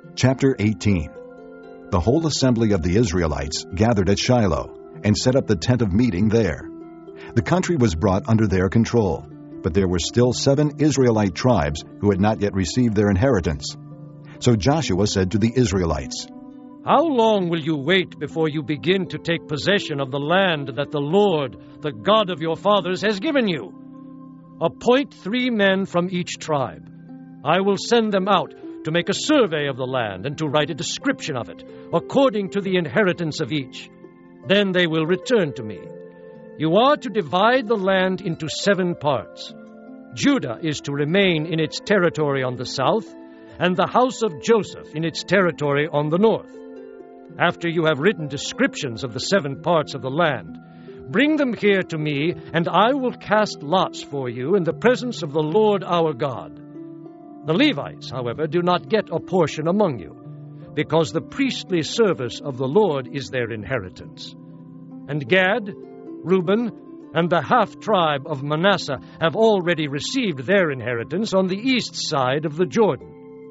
Chapter 18. The whole assembly of the Israelites gathered at Shiloh and set up the tent of meeting there. The country was brought under their control, but there were still 7 Israelite tribes who had not yet received their inheritance. So Joshua said to the Israelites, "How long will you wait before you begin to take possession of the land that the Lord, the God of your fathers, has given you? Appoint 3 men from each tribe. I will send them out to make a survey of the land and to write a description of it, according to the inheritance of each. Then they will return to me. You are to divide the land into 7 parts. Judah is to remain in its territory on the south, and the house of Joseph in its territory on the north. After you have written descriptions of the 7 parts of the land, bring them here to me, and I will cast lots for you in the presence of the Lord our God. The Levites, however, do not get a portion among you, because the priestly service of the Lord is their inheritance. And Gad, Reuben, and the half-tribe of Manasseh have already received their inheritance on the east side of the Jordan.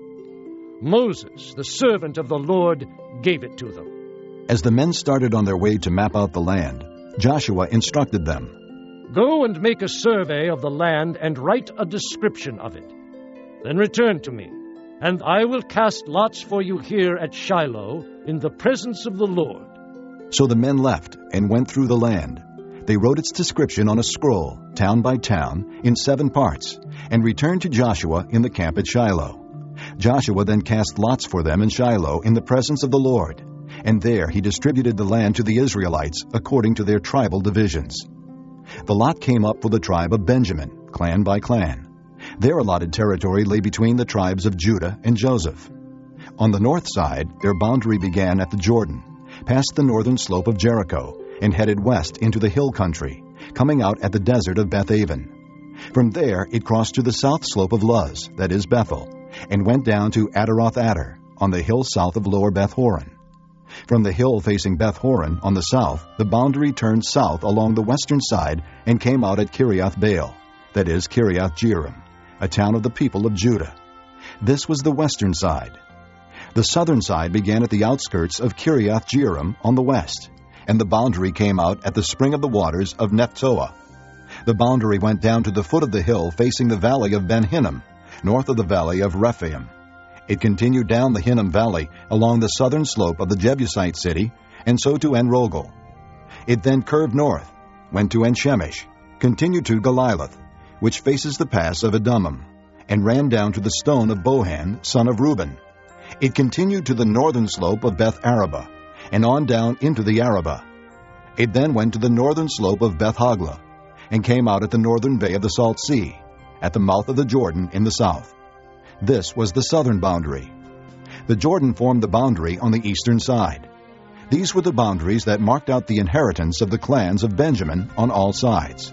Moses, the servant of the Lord, gave it to them." As the men started on their way to map out the land, Joshua instructed them, "Go and make a survey of the land and write a description of it. Then return to me, and I will cast lots for you here at Shiloh in the presence of the Lord." So the men left and went through the land. They wrote its description on a scroll, town by town, in 7 parts, and returned to Joshua in the camp at Shiloh. Joshua then cast lots for them in Shiloh in the presence of the Lord, and there he distributed the land to the Israelites according to their tribal divisions. The lot came up for the tribe of Benjamin, clan by clan. Their allotted territory lay between the tribes of Judah and Joseph. On the north side, their boundary began at the Jordan, past the northern slope of Jericho, and headed west into the hill country, coming out at the desert of Beth-aven. From there, it crossed to the south slope of Luz, that is Bethel, and went down to Adaroth-Adar, on the hill south of Lower Beth-horon. From the hill facing Beth-horon on the south, the boundary turned south along the western side and came out at Kiriath-Baal, that is Kiriath-Jearim, a town of the people of Judah. This was the western side. The southern side began at the outskirts of Kiriath-Jearim on the west, and the boundary came out at the spring of the waters of Nephtoah. The boundary went down to the foot of the hill facing the valley of Ben-Hinnom, north of the valley of Rephaim. It continued down the Hinnom Valley along the southern slope of the Jebusite city, and so to En-Rogel. It then curved north, went to En-Shemesh, continued to Geliloth, which faces the pass of Edomim, and ran down to the stone of Bohan, son of Reuben. It continued to the northern slope of Beth-Arabah, and on down into the Arabah. It then went to the northern slope of Beth-Hoglah, and came out at the northern bay of the Salt Sea, at the mouth of the Jordan in the south. This was the southern boundary. The Jordan formed the boundary on the eastern side. These were the boundaries that marked out the inheritance of the clans of Benjamin on all sides.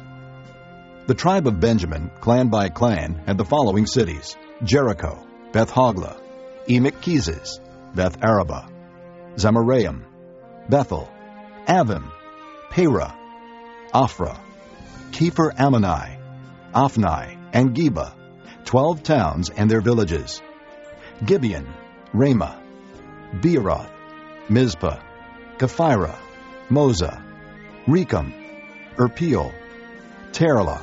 The tribe of Benjamin, clan by clan, had the following cities: Jericho, Beth-Hoglah, Emek-Keziz, Beth-Arabah, Zemaraim, Bethel, Avim, Perah, Ophrah, Kepher-Ammoni, Ophni, and Geba, 12 towns and their villages: Gibeon, Ramah, Beeroth, Mizpah, Kephirah, Moza, Rechem, Irpeel, Terlah,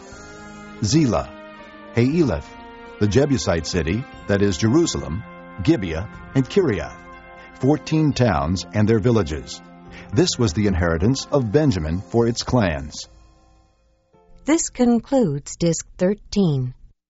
Zelah, Haeleph, the Jebusite city, that is Jerusalem, Gibeah, and Kiriath, 14 towns and their villages. This was the inheritance of Benjamin for its clans. This concludes Disc 13.